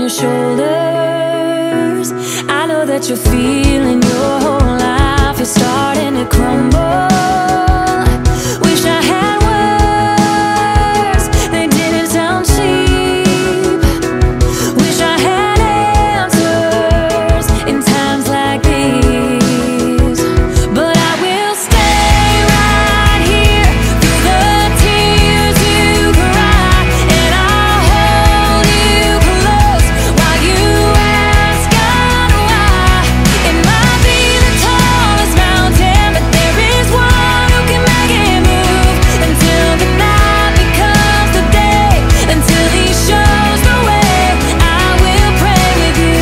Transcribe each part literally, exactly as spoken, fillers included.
your shoulders. I know that you're feeling your whole life is starting to crumble. Wish I had words that didn't sound cheap. Wish I had answers in times like these. But I will stay right here through the tears you cry, and I'll hold you close while you ask God why. It might be the tallest mountain, but there is one who can make it move until the night becomes the day, until He shows the way. I will pray with you.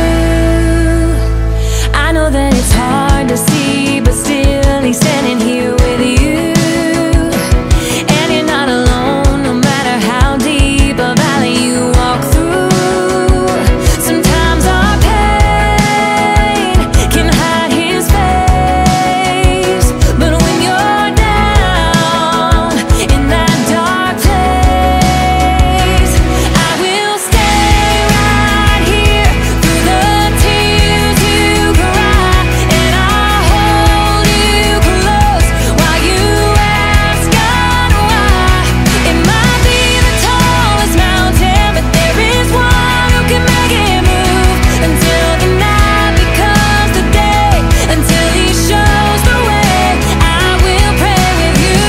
I know that it's hard to see, but still He's standing here with you. And you're not alone, no matter how deep a valley you walk through. Sometimes our pain can hide His face, but when you're down in that dark place, I will stay right here through the tears you cry, and I'll hold you close while you ask God why. It might be the tallest mountain, but there is one who can make it move until the night becomes the day, until He shows the way. I will pray with you.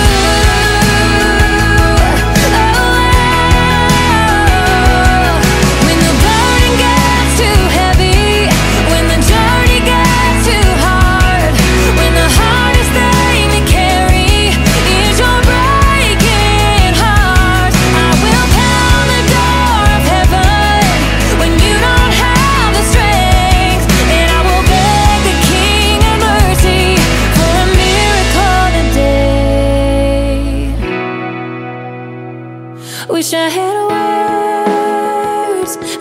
When the burden gets too heavy, when the journey gets too hard, when the hardest thing to carry is your breaking heart, I will pound the door of heaven when you don't have the strength, and I will beg the King of mercy for a miracle today. Wish I had words